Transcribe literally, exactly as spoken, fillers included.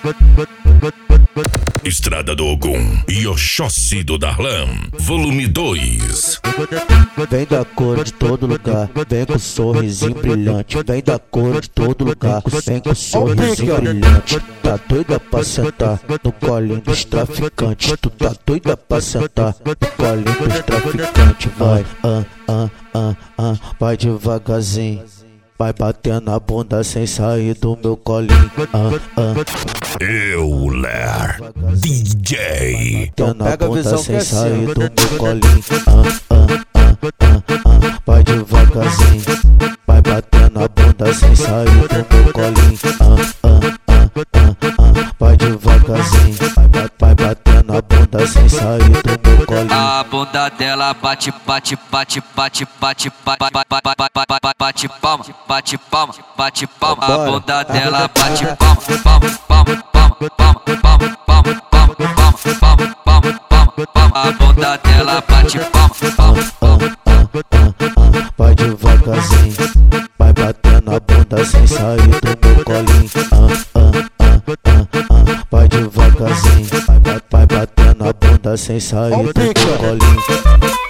Estrada do Ogum e Oxóssi do Darlan, volume dois. Vem da cor de todo lugar, vem com sorrisinho brilhante. Vem da cor de todo lugar, vem com sorrisinho brilhante. Tá doida pra sentar no colinho dos traficantes. Tu tá doida pra sentar no colinho dos traficantes. Vai, ah, ah, ah, ah, vai devagarzinho. Vai batendo a bunda sem sair do meu colinho. Ah, ah. Euler D J. Batendo a bunda sem sair do meu colinho. Ah, ah, ah, ah, ah. Vai devagarzinho. Vai batendo a bunda sem sair do meu colinho. Ah, ah, ah, ah, ah. Vai devagarzinho. Vai, vai batendo a bunda sem sair do meu colinho. A bunda dela bate, bate, bate, bate, bate, bate, bate palma, bate palma, bate palma. A bunda dela bate palma, palma, palma, palma, palma, palma, palma, palma, palma, palma, palma, palma. A bunda dela bate palma, palma, palma. Vai devagarzinho, vai batendo a bunda sem sair do meu colinho. Ah, ah, ah, ah, ah. Vai devagarzinho, vai, vai batendo a bunda sem sair do meu colinho.